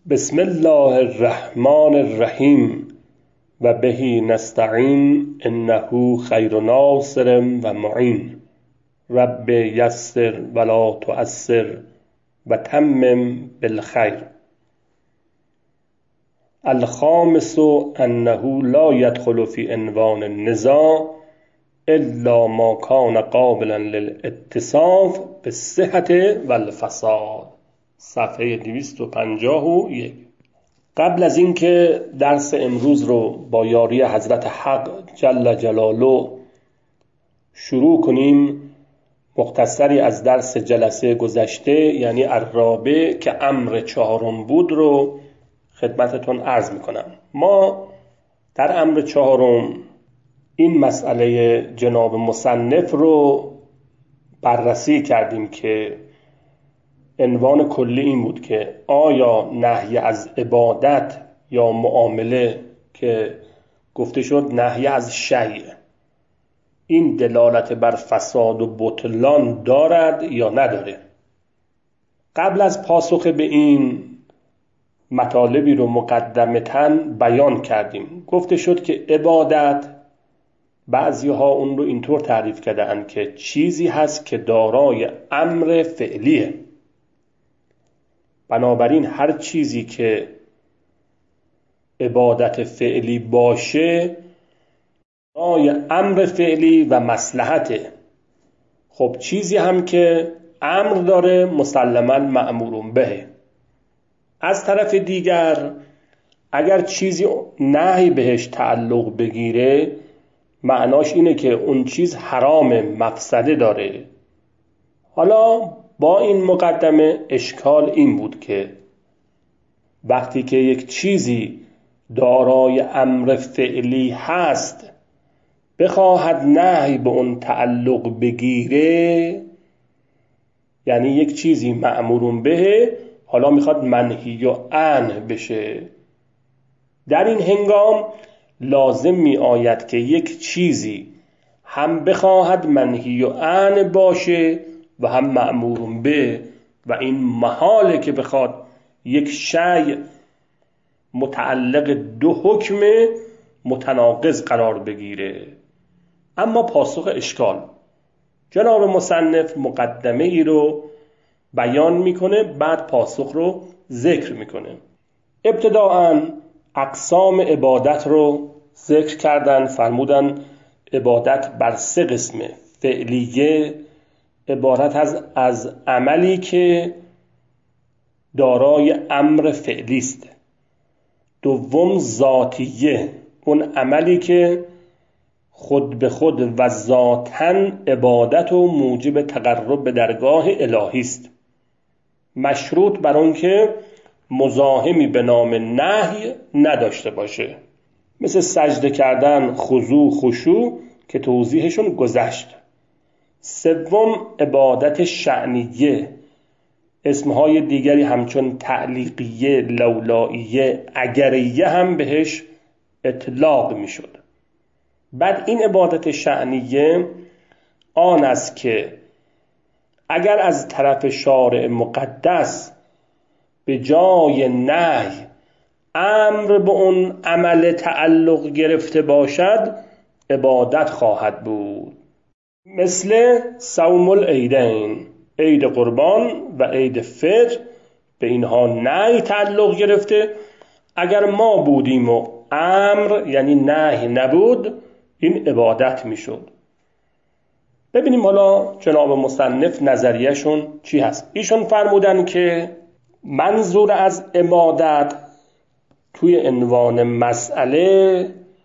بسم الله الرحمن الرحیم و بهی نستعین انه خیر ناصر و معین. رب یسر ولا تعسر و تمم بالخیر. الخامس انه لا يدخل في عنوان النزاع الا ما كان قابلا للاتصاف بالصحة والفساد. صفحه 251. قبل از اینکه درس امروز رو با یاری حضرت حق جل جلاله شروع کنیم، مختصری از درس جلسه گذشته یعنی الرابع که امر چهارم بود رو خدمتتون عرض میکنم. ما در امر چهارم این مسئله جناب مصنف رو بررسی کردیم که عنوان کلی این بود که آیا نهی از عبادت یا معامله که گفته شد نهی از شیء این دلالت بر فساد و بطلان دارد یا نداره. قبل از پاسخ به این مطالبی رو مقدمتاً بیان کردیم. گفته شد که عبادت بعضی ها اون رو اینطور تعریف کردن که چیزی هست که دارای امر فعلیه. بنابراین هر چیزی که عبادت فعلی باشه دارای امر فعلی و مصلحته. خب چیزی هم که امر داره مسلماً مأمور به. از طرف دیگر اگر چیزی نهی بهش تعلق بگیره معناش اینه که اون چیز حرام، مفسده داره. حالا با این مقدمه اشکال این بود که وقتی که یک چیزی دارای امر فعلی هست بخواهد نهی به اون تعلق بگیره، یعنی یک چیزی مأمور به حالا میخواد منهی و عنه بشه، در این هنگام لازم می آید که یک چیزی هم بخواهد منهی و عنه باشه و هم مأمور به، و این محاله که بخواد یک شیء متعلق دو حکم متناقض قرار بگیره. اما پاسخ اشکال، جناب مصنف مقدمه ای رو بیان میکنه، بعد پاسخ رو ذکر میکنه. ابتداءً اقسام عبادت رو ذکر کردن. فرمودن عبادت بر سه قسمه. فعلیه عبارت از عملی که دارای امر فعلی است. دوم ذاتیه، اون عملی که خود به خود و ذاتاً عبادت و موجب تقرب به درگاه الهی است، مشروط بر اون که مزاحمی به نام نهی نداشته باشه، مثل سجده کردن، خضوع، خشوع که توضیحشون گذشت. سوم عبادت شأنیه، اسمهای دیگری همچون تعلیقیه، لولاییه، اگریه هم بهش اطلاق می شد. بعد این عبادت شأنیه آن است که اگر از طرف شارع مقدس به جای نهی امر به اون عمل تعلق گرفته باشد عبادت خواهد بود، مثل صوم العیدین، عید قربان و عید فطر. به اینها نهی تعلق گرفته. اگر ما بودیم و امر یعنی نهی نبود این عبادت میشد. ببینیم حالا جناب مصنف نظریهشون چی هست. ایشون فرمودن که منظور از عبادت توی عنوان مسئله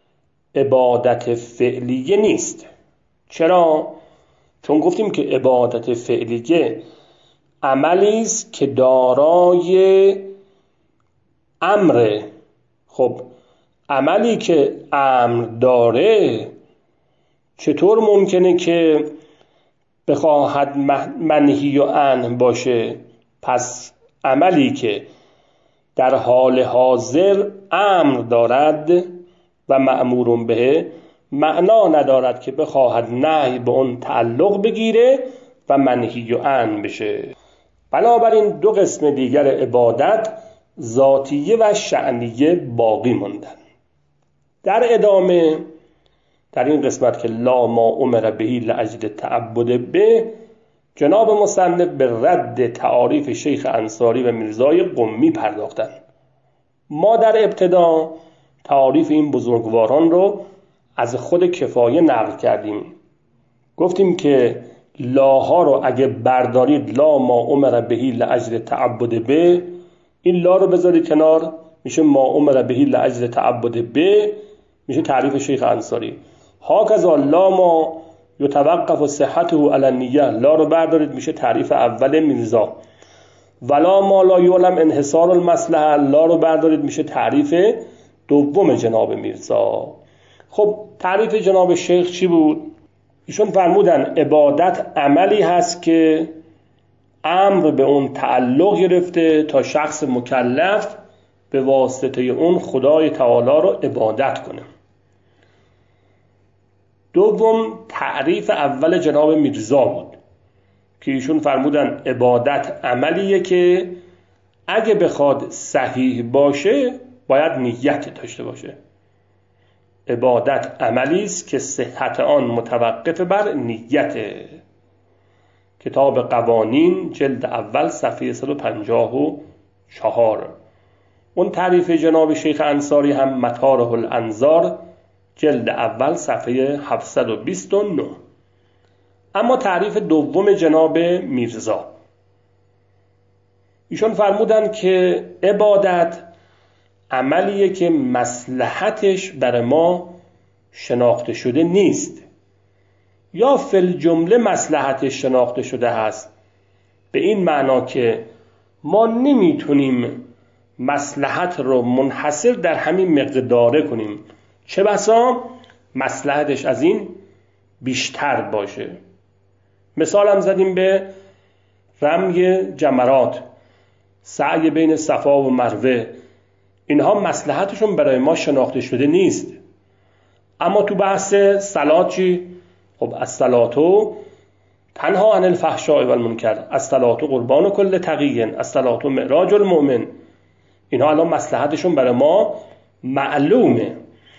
عبادت فعلیه نیست. چرا؟ چون گفتیم که عبادت فعلیه عملی است که دارای امر. خب عملی که امر داره چطور ممکنه که بخواهد منهی و عنه باشه؟ پس عملی که در حال حاضر امر دارد و مأمور به معنا ندارد که بخواهد نهی به اون تعلق بگیره و منهی و عنه بشه. بنابراین دو قسم دیگر عبادت ذاتیه و شأنیه باقی ماندن. در ادامه در این قسمت که لا ما امر بهی لاجل تعبد به، جناب مصنف به رد تعاریف شیخ انصاری و میرزای قمی پرداختن. ما در ابتدا تعاریف این بزرگواران رو از خود کفایه نقل کردیم. گفتیم که لاها رو اگه بردارید لا ما امر بهی لاجل تعبد به، این لا رو بذارید کنار میشه ما امر بهی لاجل تعبد به، میشه تعریف شیخ انصاری. هاکذا لا ما یتوقف صحته علی النیه، لا رو بردارید میشه تعریف اول میرزا. ولا ما لا یعلم انحصار المصلحه، لا رو بردارید میشه تعریف دوم جناب میرزا. خب تعریف جناب شیخ چی بود؟ ایشون فرمودن عبادت عملی هست که امر به اون تعلق گرفته تا شخص مکلف به واسطه اون خدای تعالی رو عبادت کنه. دوم تعریف اول جناب میرزا بود که ایشون فرمودن عبادت عملیه که اگه بخواد صحیح باشه باید نیت داشته باشه. عبادت عملی است که صحت آن متوقف بر نیته. کتاب قوانین جلد اول صفحه 154. اون تعریف جناب شیخ انصاری هم مطارح الانظار جلد اول صفحه 729. اما تعریف دوم جناب میرزا، ایشون فرمودن که عبادت عملیه که مصلحتش برای ما شناخته شده نیست، یا فی الجمله مصلحتش شناخته شده هست، به این معنا که ما نمیتونیم مصلحت رو منحصر در همین مقداره کنیم، چه بسا مصلحتش از این بیشتر باشه. مثال هم زدیم به رمی جمرات، سعی بین صفا و مروه، اینها مصلحتشون برای ما شناخته شده نیست. اما تو بحث صلات چی؟ خب الصلاتو تنها عن الفحشاء و المنکر، الصلاتو قربان کل تقی، الصلاتو معراج المؤمن. اینها الان مصلحتشون برای ما معلومه.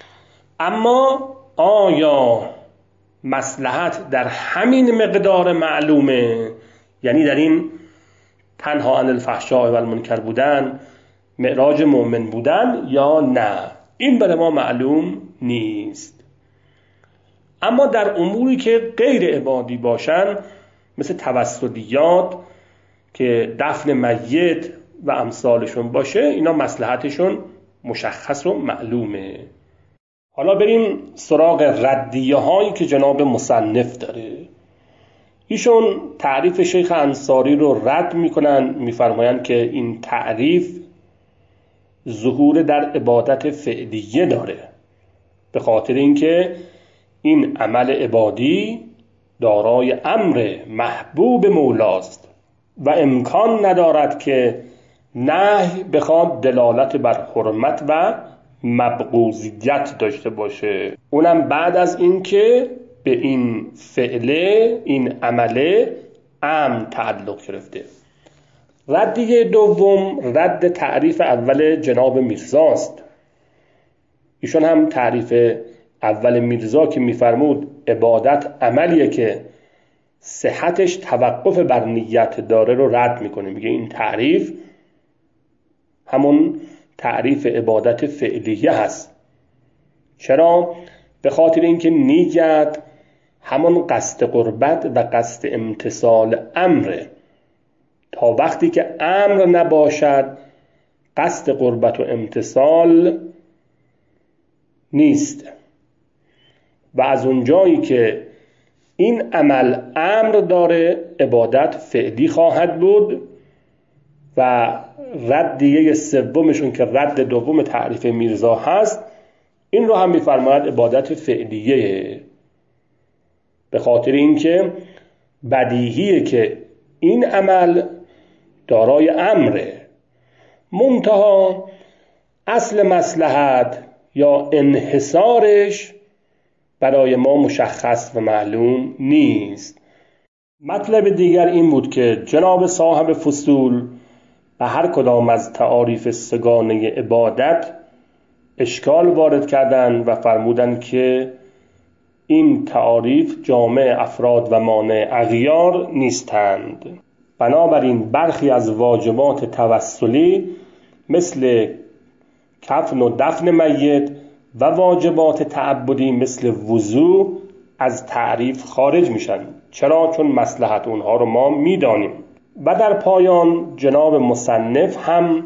اما آیا مصلحت در همین مقدار معلومه؟ یعنی در این تنها عن الفحشاء و المنکر بودن، معراج مؤمن بودن، یا نه؟ این برای ما معلوم نیست. اما در اموری که غیر عبادی باشن، مثل توسلیات که دفن میت و امثالشون باشه، اینا مصلحتشون مشخص و معلومه. حالا بریم سراغ ردیه هایی که جناب مصنف داره. ایشون تعریف شیخ انصاری رو رد میکنن، میفرمایند که این تعریف ظهور در عبادت فعلیه داره، به خاطر اینکه این عمل عبادی دارای امر محبوب مولاست و امکان ندارد که نهی بخواد دلالت بر حرمت و مبغوضیت داشته باشه، اونم بعد از اینکه به این فعله، این عمله امر تعلق گرفته. ردیه دوم رد تعریف اول جناب میرزاست. ایشون هم تعریف اول میرزا که میفرمود عبادت عملیه که صحتش توقف بر نیت داره رو رد میکنه. میگه این تعریف همون تعریف عبادت فعلیه هست. چرا؟ به خاطر اینکه نیت همون قصد قربت و قصد امتثال امره. تا وقتی که امر نباشد قصد قربت و امتثال نیست. و از اونجایی که این عمل امر داره، عبادت فعلی خواهد بود. و ردیه سومشون که رد دوم تعریف میرزا هست، این رو هم میفرماید عبادت فعلیه، به خاطر اینکه بدیهیه که این عمل دارای امره، منتها اصل مصلحت یا انحصارش برای ما مشخص و معلوم نیست. مطلب دیگر این بود که جناب صاحب فصول و هر کدام از تعاریف سگانه عبادت اشکال وارد کردند و فرمودند که این تعاریف جامع افراد و مانع اغیار نیستند. بنابراین برخی از واجبات توسلی مثل کفن و دفن میت و واجبات تعبدی مثل وضو از تعریف خارج میشن. چرا؟ چون مصلحت اونها رو ما میدانیم. و در پایان جناب مصنف هم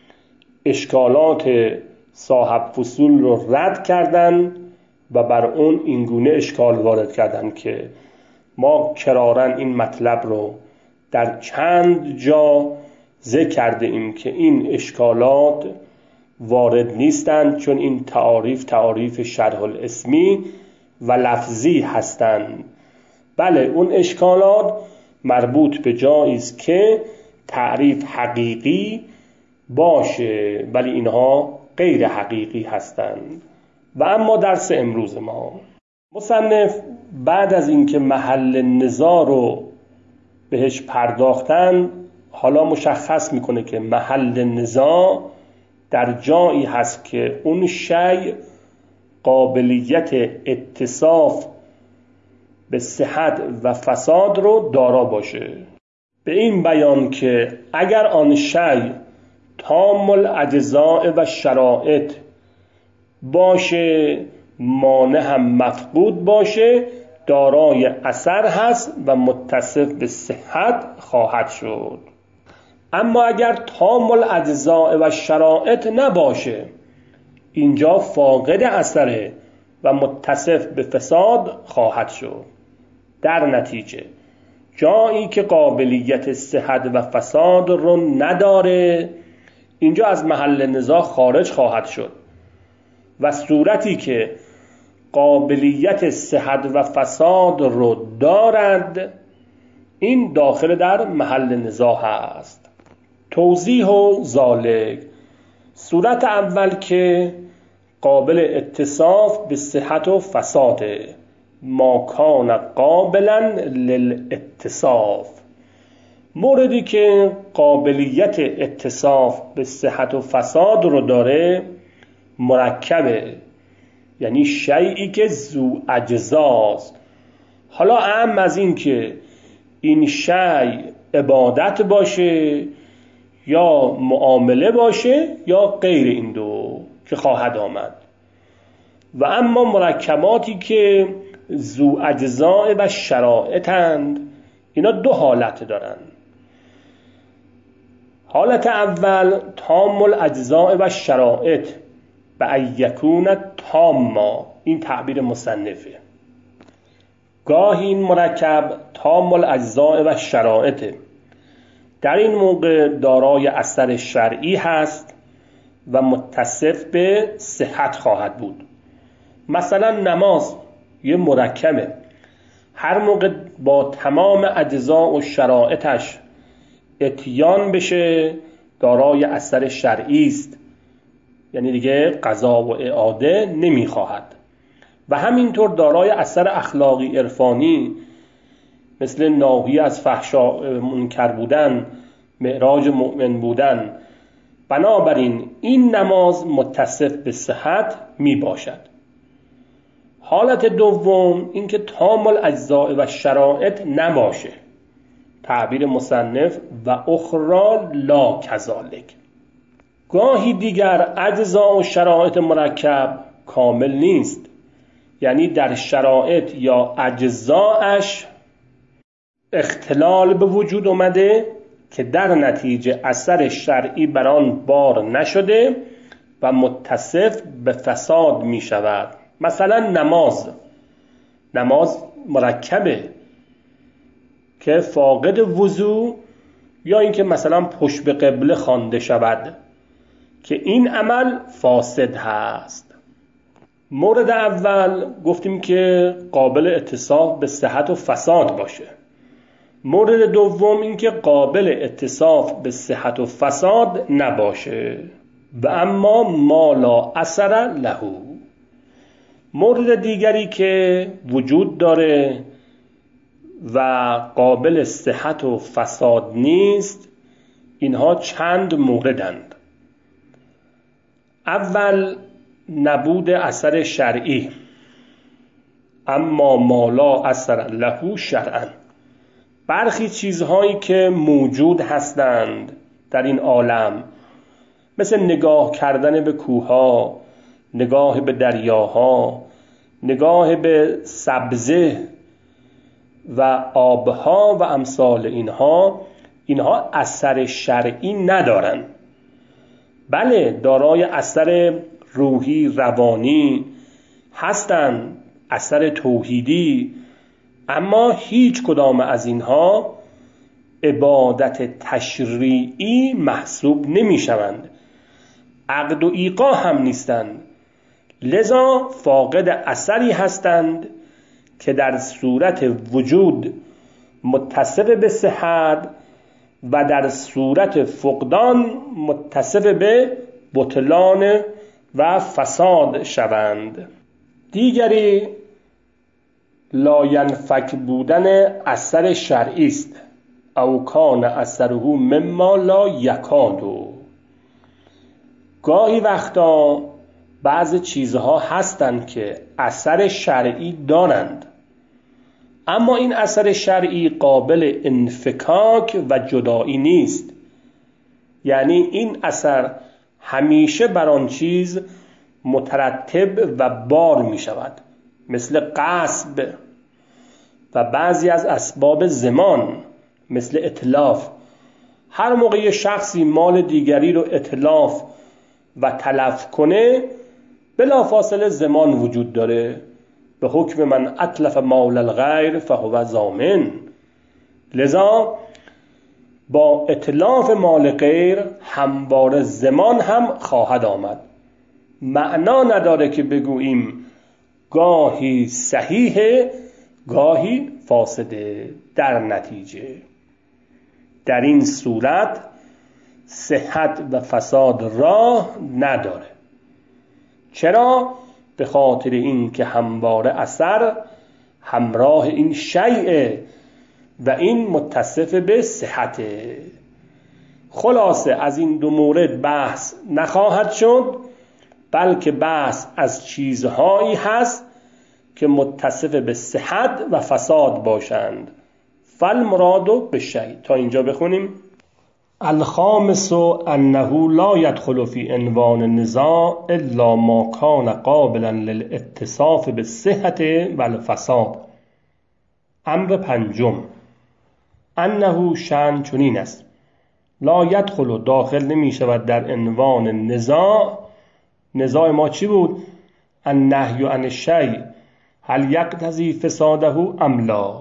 اشکالات صاحب فصول رو رد کردن و بر اون اینگونه اشکال وارد کردن که ما کرارن این مطلب رو در چند جا ذکر کرده ایم که این اشکالات وارد نیستند، چون این تعاریف شرح الاسمی و لفظی هستند. بله، اون اشکالات مربوط به جایی است که تعریف حقیقی باشه ولی اینها غیر حقیقی هستند. و اما درس امروز ما، مصنف بعد از اینکه محل نزاع رو بهش پرداختن، حالا مشخص میکنه که محل نزاع در جایی هست که اون شیء قابلیت اتصاف به صحت و فساد رو دارا باشه، به این بیان که اگر آن شیء تام الاجزاء و شرائط باشه، مانع هم مفقود باشه، دارای اثر هست و متصف به صحت خواهد شد. اما اگر تام الاجزاء و شرائط نباشه، اینجا فاقد اثره و متصف به فساد خواهد شد. در نتیجه جایی که قابلیت صحت و فساد رو نداره، اینجا از محل نزاع خارج خواهد شد، و صورتی که قابلیت صحت و فساد رو دارد، این داخل در محل نزاع هست. توضیح و ذالک: صورت اول که قابل اتصاف به صحت و فساده، ما کان قابلا للاتصاف. موردی که قابلیت اتصاف به صحت و فساد رو داره مرکبه، یعنی شیئی که ذو اجزاست. حالا اهم از این که این شیء عبادت باشه یا معامله باشه یا غیر این دو که خواهد آمد. و اما مرکباتی که ذو اجزاء و شرائطند، اینا دو حالت دارن. حالت اول تام الاجزاء و شرائط به ان یکون تاما، این تعبیر مصنفه. گاهی این مرکب تام الاجزاء و شرائطه، در این موقع دارای اثر شرعی هست و متصف به صحت خواهد بود. مثلا نماز یه مرکبه، هر موقع با تمام اجزا و شرائطش اتیان بشه دارای اثر شرعی است، یعنی دیگه قضا و اعاده نمیخواهد. و همینطور دارای اثر اخلاقی عرفانی، مثل ناهی از فحشا منکر بودن، معراج مؤمن بودن. بنابراین این نماز متصف به صحت می باشد. حالت دوم اینکه تام الاجزاء و شرائط نباشه، تعبیر مصنف و اخرى لا کذالک. گاهی دیگر اجزا و شرایط مرکب کامل نیست، یعنی در شرایط یا اجزاش اختلال به وجود اومده که در نتیجه اثر شرعی بر آن بار نشده و متصف به فساد می شود. مثلا نماز مرکبه که فاقد وضو یا اینکه مثلا پشت به قبله خوانده شود که این عمل فاسد هست. مورد اول گفتیم که قابل اتصاف به صحت و فساد باشه. مورد دوم این که قابل اتصاف به صحت و فساد نباشه و اما ما لا اثر له. مورد دیگری که وجود داره و قابل صحت و فساد نیست، اینها چند موردند. اول نبود اثر شرعی، اما ما لا اثر له شرعا. برخی چیزهایی که موجود هستند در این عالم، مثل نگاه کردن به کوهها، نگاه به دریاها، نگاه به سبزه و آبها و امثال اینها اثر شرعی ندارند. بله دارای اثر روحی روانی هستند، اثر توحیدی، اما هیچ کدام از اینها عبادت تشریعی محسوب نمی شوند، عقد و ایقاع هم نیستند، لذا فاقد اثری هستند که در صورت وجود متصف به صحت و در صورت فقدان متصف به بطلان و فساد شوند. دیگری لاینفک بودن اثر شرعی است، او کان اثره مما لا یکادو. گاهی وقتا بعض چیزها هستند که اثر شرعی دارند، اما این اثر شرعی قابل انفکاک و جدایی نیست. یعنی این اثر همیشه بر آن چیز مترتب و بار می شود، مثل غصب و بعضی از اسباب زمان مثل اتلاف. هر موقع شخصی مال دیگری رو اتلاف و تلف کنه، بلافاصله زمان وجود داره، به حکم من اتلف مال الغیر فهو ضامن. لذا با اتلاف مال غیر همواره زمان هم خواهد آمد. معنا نداره که بگوییم گاهی صحیحه گاهی فاسده. در نتیجه در این صورت صحت و فساد راه نداره. چرا؟ به خاطر این که همواره اثر همراه این شیء و این متصف به صحته. خلاصه از این دو مورد بحث نخواهد شد، بلکه بحث از چیزهایی هست که متصف به صحت و فساد باشند. فالمراد بالشیء. تا اینجا بخونیم. الخامس انه لا يدخل في عنوان النزاع الا ما كان قابلا للاتصاف بالصحة والفساد. امر پنجم، انه شأن چنین است، لا يدخل داخل نمی شود در عنوان نزاع. نزاع ما چی بود؟ النهی عن الشیء هل یقتضی فساده ام لا.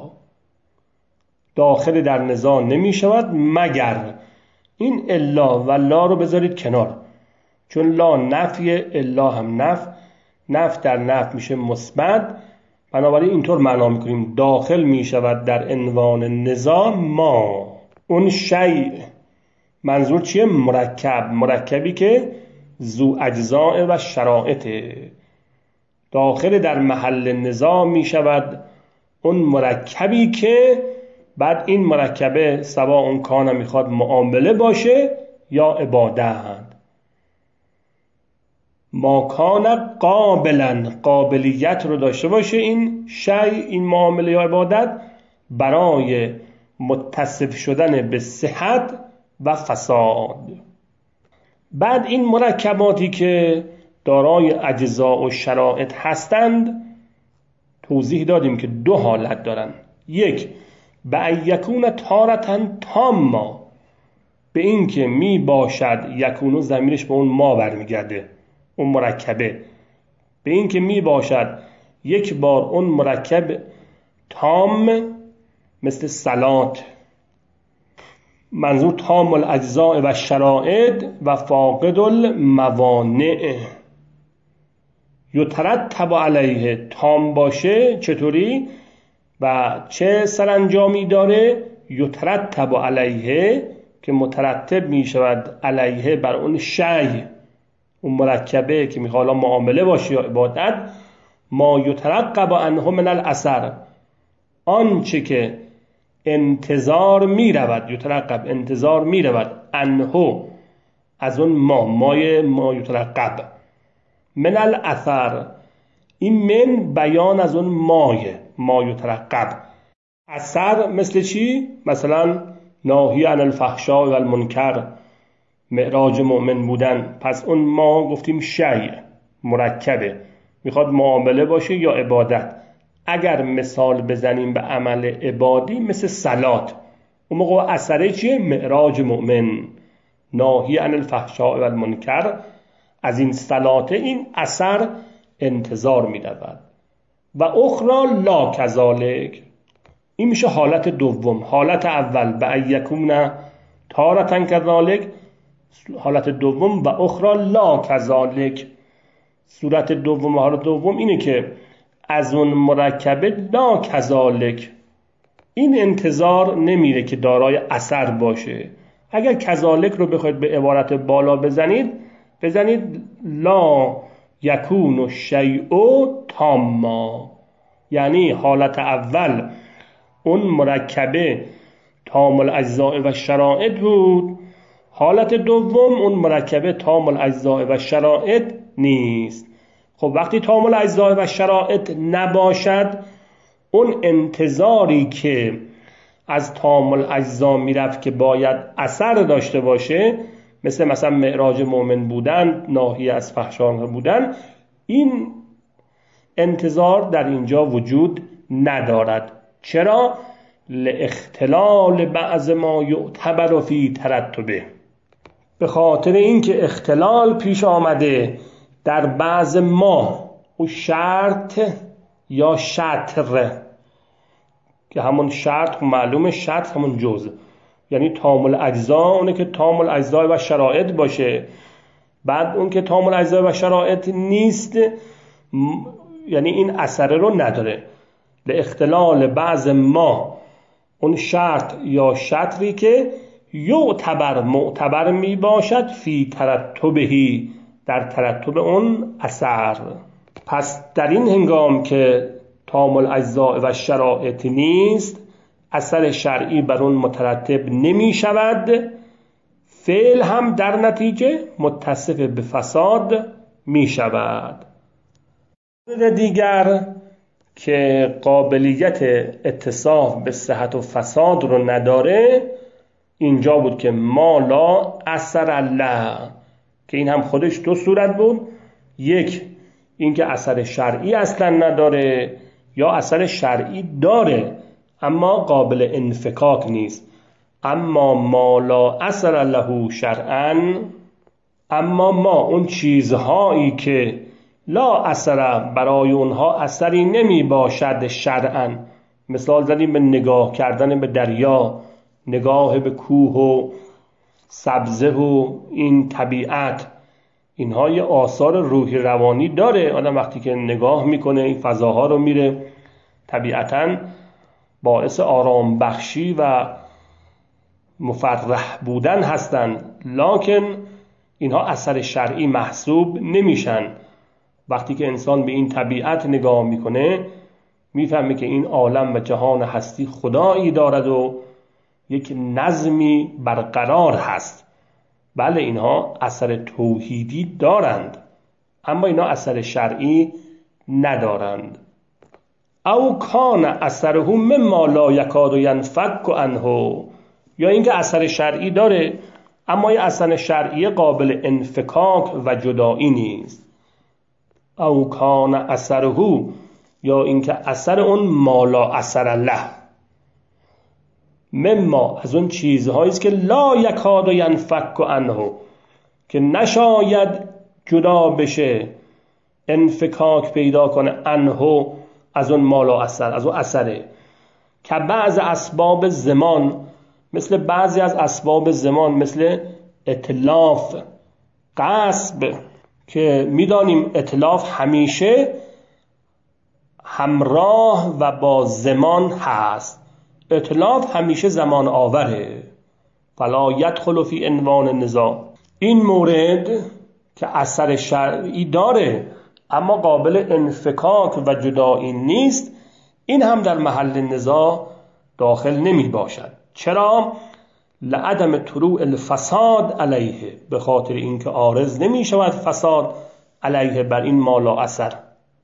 داخل در نزاع نمی شود مگر. این الا و لا رو بذارید کنار، چون لا نفی، الا هم نفی در نفی میشه مثبت. بنابراین اینطور معنا میکنیم داخل میشود در عنوان نزاع ما اون شیء. منظور چیه؟ مرکبی که ذو اجزاء و شرائطه. داخل در محل نزاع میشود اون مرکبی که بعد این مرکبه سواء اون کان میخواد معامله باشه یا عبادت. ما کان قابلا، قابلیت رو داشته باشه این شیء، این معامله یا عبادت، برای متصف شدن به صحت و فساد. بعد این مرکباتی که دارای اجزا و شرائط هستند توضیح دادیم که دو حالت دارن. یک، به یکون تارتن تاما، به این که می باشد، یکونو ضمیرش به اون ما برمیگرده، اون مرکبه، به این که می باشد یک بار اون مرکب تام، مثل صلات. منظور تام الاجزاء و شرائط و فاقد الموانع. یترتب علیه، تام باشه چطوری و چه سرانجامی داره؟ یترتب علیه، که مترتب می شود علیه بر اون شیء، اون مرکبه که میخواد معامله باشه یا عبادت، ما یترقب عنه من الاثر، آنچه که انتظار می رود، یترقب انتظار می رود، انهو از اون ما یترقب، من الاثر، این من بیان از اون ما یترقب. اثر مثل چی؟ مثلا ناهی عن الفحشاء و المنکر، معراج مؤمن بودن. پس اون ما گفتیم شیء مرکبه، میخواد معامله باشه یا عبادت. اگر مثال بزنیم به عمل عبادی مثل صلات، اون موقع اثره چیه؟ معراج مؤمن، ناهی عن الفحشاء و المنکر، از این صلات این اثر انتظار می‌رود. و اخرى لا کذالک، این میشه حالت دوم. حالت اول به ایکون تارة کذالک، حالت دوم و اخرى لا کذالک. صورت دوم و حالت دوم اینه که از اون مرکبه لا کذالک، این انتظار نمیره که دارای اثر باشه. اگر کذالک رو بخواید به عبارت بالا بزنید لا یکون الشیء تاما، یعنی حالت اول اون مرکبه تام الاجزاء و شرائط بود، حالت دوم اون مرکبه تام الاجزاء و شرائط نیست. خب وقتی تام الاجزاء و شرائط نباشد، اون انتظاری که از تام الاجزاء میرفت که باید اثر داشته باشه، مثلا معراج مؤمن بودن، ناهی از فحشا بودن، این انتظار در اینجا وجود ندارد. چرا؟ لاختلال بعض ما یعتبر فی ترتبه، به خاطر اینکه اختلال پیش آمده در بعض ما، او شرط یا شطر، که همون شرط معلومه، شرط همون جزء، یعنی تام الاجزا اونه که تام الاجزا و شرایط باشه. بعد اون که تام الاجزا و شرایط نیست، یعنی این اثر رو نداره. لاختلال بعض ما، اون شرط یا شطری که معتبر می باشد فی ترتبهی، در ترتب اون اثر. پس در این هنگام که تام الاجزاء و شرایط نیست، اثر شرعی بر اون مترتب نمی شود، فعل هم در نتیجه متصف به فساد می شود. دیگر که قابلیت اتصاف به صحت و فساد رو نداره، اینجا بود که ما لا اثر الله، که این هم خودش دو صورت بود. یک، این که اثر شرعی اصلا نداره، یا اثر شرعی داره اما قابل انفکاک نیست. اما ما لا اثر له شرعا، اما ما اون چیزهایی که لا اثر، برای اونها اثری نمی باشد شرعا، مثال زدیم به نگاه کردن به دریا، نگاه به کوه و سبزه و این طبیعت، اینها یه آثار روحی روانی داره. آدم وقتی که نگاه میکنه این فضاها رو میره، طبیعتاً باعث آرام بخشی و مفرح بودن هستن، لکن اینها اثر شرعی محسوب نمیشن. وقتی که انسان به این طبیعت نگاه میکنه، میفهمه که این عالم و جهان هستی خدایی دارد و یک نظمی برقرار هست. بله اینها اثر توحیدی دارند، اما اینها اثر شرعی ندارند. او کان اثره مما لا یکاد ینفک عنه، یا اینکه اثر شرعی داره اما این اثر شرعی قابل انفکاک و جدایی نیست. او کان اثره، یا اینکه اثر اون ما لا اثر له، مما از اون چیزهایی است که لا یکاد ینفک عنه، که نشاید جدا بشه، انفکاک پیدا کنه، عنه از اون ما لا اثر، از اون اثره. که بعض اسباب زمان، مثل بعضی از اسباب زمان، مثل اتلاف، غصب، که میدانیم اتلاف همیشه همراه و با زمان هست. اتلاف همیشه زمان آوره. فلا یدخل فی عنوان النزاع، این مورد که اثر شرعی داره اما قابل انفکاک و جدایی نیست، این هم در محل نزاع داخل نمی باشد. چرا؟ لعدم طلوع الفساد علیه، به خاطر اینکه عارض نمی شود فساد علیه بر این ما لا اثر.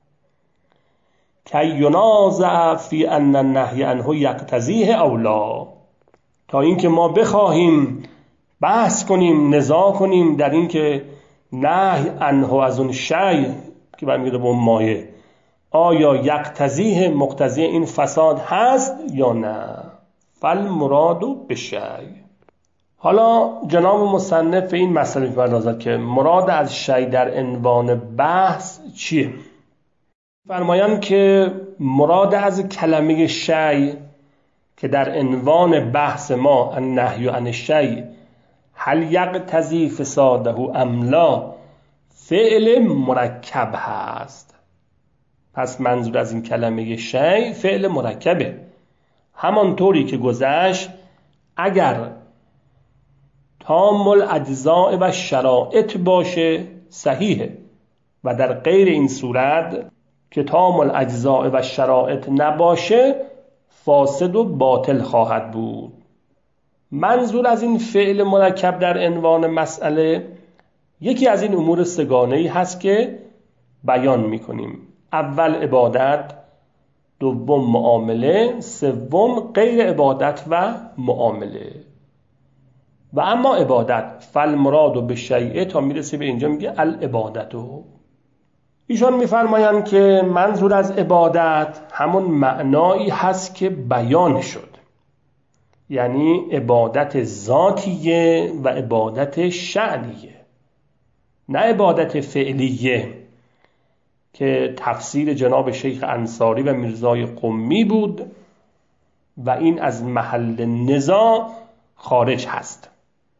کی ینازع فی ان النهی عنه یقتضیه او لا، تا اینکه ما بخواهیم بحث کنیم، نزاع کنیم در اینکه نهی عنه از اون شی که برمیگرده به اون مایه آیا یقتضیه مقتضی این فساد هست یا نه. فالمراد بشی. حالا جناب مصنف این مسئله می‌پردازد که مراد از شی در عنوان بحث چیه. فرمایند که مراد از کلمه شی که در عنوان بحث ما النهی عن الشی هل یقتضی فساده ام لا، فعل مرکب هست. پس منظور از این کلمه شی فعل مرکبه. همانطوری که گذشت اگر تام الاجزاء و شرائط باشه صحیحه و در غیر این صورت که تام الاجزاء و شرائط نباشه فاسد و باطل خواهد بود. منظور از این فعل مرکب در عنوان مسئله یکی از این امور سگانه‌ای هست که بیان می‌کنیم. اول عبادت، دوم معامله، سوم غیر عبادت و معامله. و اما عبادت فالمراد بالشیء تا میرسه به اینجا میگه العبادتو. ایشان میفرمایند که منظور از عبادت همون معنایی هست که بیان شد، یعنی عبادت ذاتیه و عبادت شأنیه، نه عبادت فعلیه که تفسیر جناب شیخ انصاری و میرزای قمی بود و این از محل نزاع خارج هست.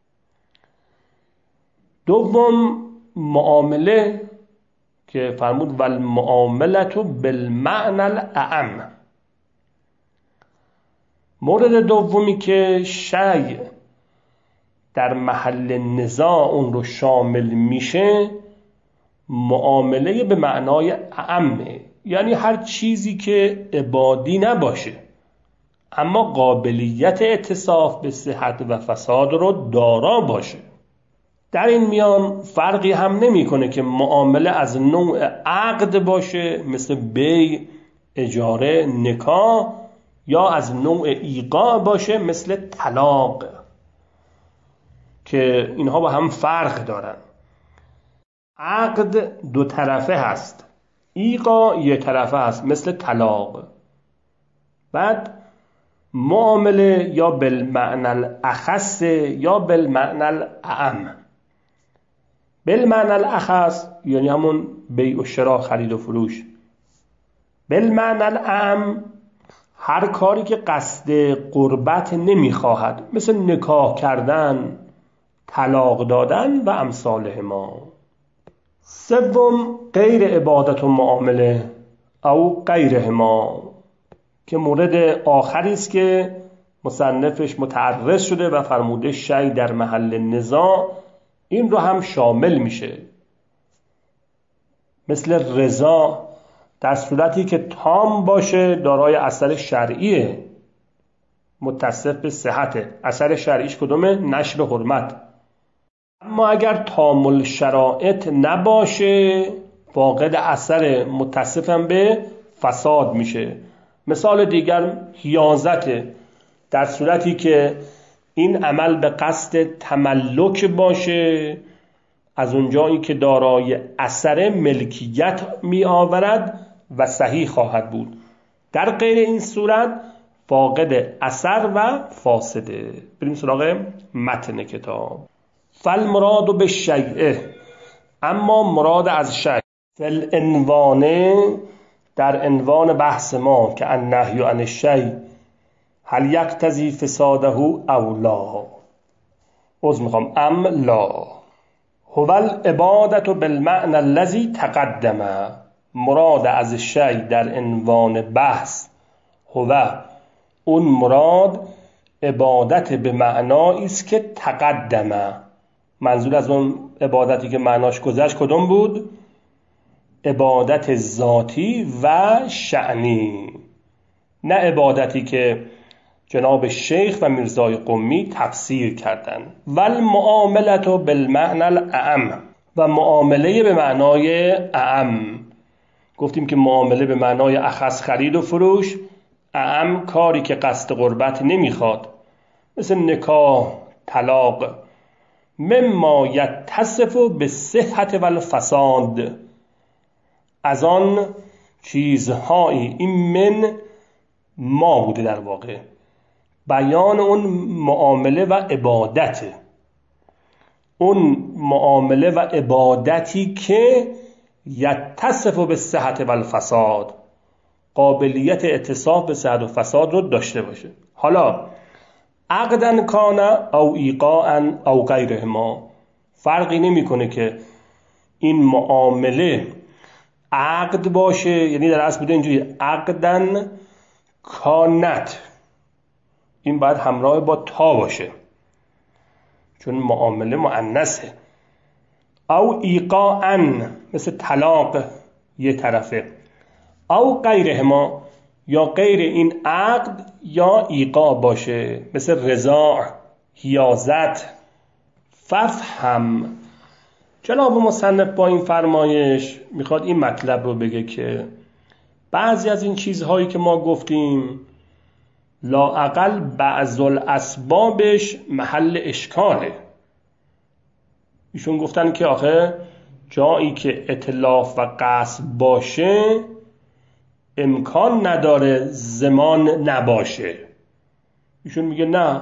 دوم معامله که فرمود والمعاملة بالمعنى الاعم. مورد دومی که شی در محل نزاع اون رو شامل میشه معامله به معنای اعمه، یعنی هر چیزی که عبادی نباشه اما قابلیت اتصاف به صحت و فساد رو دارا باشه. در این میان فرقی هم نمیکنه که معامله از نوع عقد باشه مثل بیع، اجاره، نکاح، یا از نوع ایقاع باشه مثل طلاق که اینها با هم فرق دارن. عقد دو طرفه هست، ایقاع یک طرفه هست مثل طلاق. بعد معامله یا بالمعنى الاخص یا بالمعنى الاعم. بالمعنى الاخص یعنی همون بیع و شراء، خرید و فروش. بالمعنى الاعم هر کاری که قصد قربت نمیخواهد مثل نکاح کردن، طلاق دادن و امثال ما. سوم غیر عبادت و معامله او غیرهما که مورد آخری است که مصنفش متعرض شده و فرموده شی در محل نزاع این رو هم شامل میشه، مثل رضا در صورتی که تام باشه دارای اثر شرعیه متصف به صحته. اثر شرعیش کدومه؟ نشر حرمت. اما اگر تام الشرائط نباشه فاقد اثر متصفم به فساد میشه. مثال دیگر حیازت، در صورتی که این عمل به قصد تملک باشه از اونجایی که دارای اثر ملکیت می آورد و صحیح خواهد بود. در غیر این صورت فاقد اثر و فاسده. بریم سراغ متن کتاب. فالمراد بالشیء، اما مراد از شیء فالعنوان در عنوان بحث ما که النهی عن الشیء هل یقتضی فساده او لا، ام لا. هو العبادة بالمعنى الذي تقدم. مراد از شیء در عنوان بحث هو اون مراد عبادت به معنایی است که تقدمه. منظور از اون عبادتی که معناش گذشت کدوم بود؟ عبادت ذاتی و شأنی، نه عبادتی که جناب شیخ و میرزای قمی تفسیر کردند. والمعامله بالمعنى الاعم، و معامله به معنای اعم. گفتیم که معامله به معنای اخص خرید و فروش، اعم کاری که قصد قربت نمیخواد، مثل نکاح، طلاق. مما یتصف بالصحة والفساد، از آن چیزهایی، این من ما بوده در واقع، بیان اون معامله و عبادته، اون معامله و عبادتی که یتصف بالصحة والفساد، قابلیت اتصاف به صحت و فساد رو داشته باشه. حالا عقدن کان او ایقاعا او غیرهما، فرقی نمیکنه که این معامله عقد باشه، یعنی در اصل بوده اینجوری عقدن کانت، این باید همراه با تا باشه چون معامله مؤنثه. او ایقاعا مثل طلاق یه طرفه، او غیرهما یا غیر این عقد یا ایقاع باشه مثل رضاع، حیازت. ففهم، جناب مصنف با این فرمایش میخواد این مطلب رو بگه که بعضی از این چیزهایی که ما گفتیم لااقل بعض الاسبابش محل اشکاله. ایشون گفتن که آخه جایی که اتلاف و قصد باشه امکان نداره زمان نباشه. ایشون میگه نه،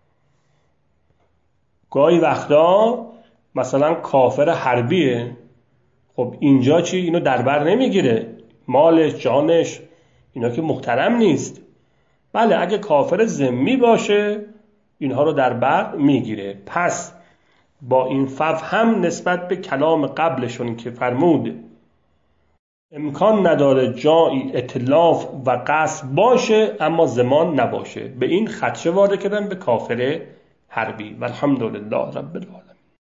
گاهی وقتا مثلا کافر حربیه، خب اینجا چی؟ اینو دربر نمیگیره، مالش، جانش، اینا که محترم نیست. بله اگه کافر ذمی باشه اینها رو دربر میگیره. پس با این ففهم نسبت به کلام قبلشون که فرمود امکان نداره جایی اتلاف و قصد باشه اما زمان نباشه، به این خدشه وارد کردن به کافر حربی. والحمدلله رب العالمین.